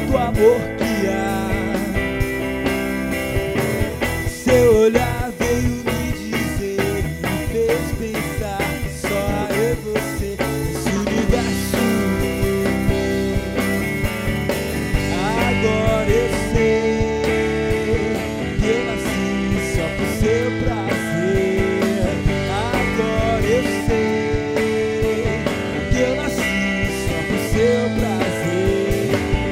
tanto amor que há. Seu olhar veio me dizer, me fez pensar, só eu e você nesse universo. Agora eu sei que eu nasci só por seu prazer. Agora eu sei que eu nasci só por seu prazer.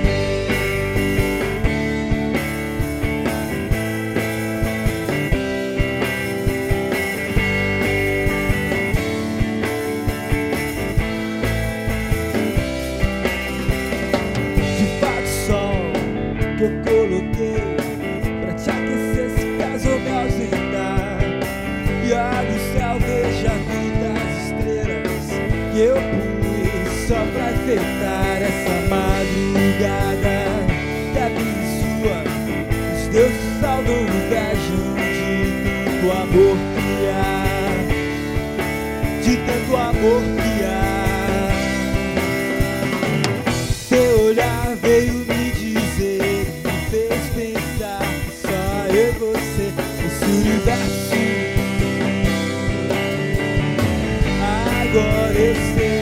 De fato, sol que eu coloquei pra te aquecer se caso eu me ausentar. E olha o céu, veja a vida das estrelas que eu pus só pra enfeitar essa madrugada que é minha e sua. Os deuses saudam invejam de tanto amor que há, de tanto amor que há. Seu olhar veio me dizer, me fez pensar, só eu e você nesse universo. Agora eu sei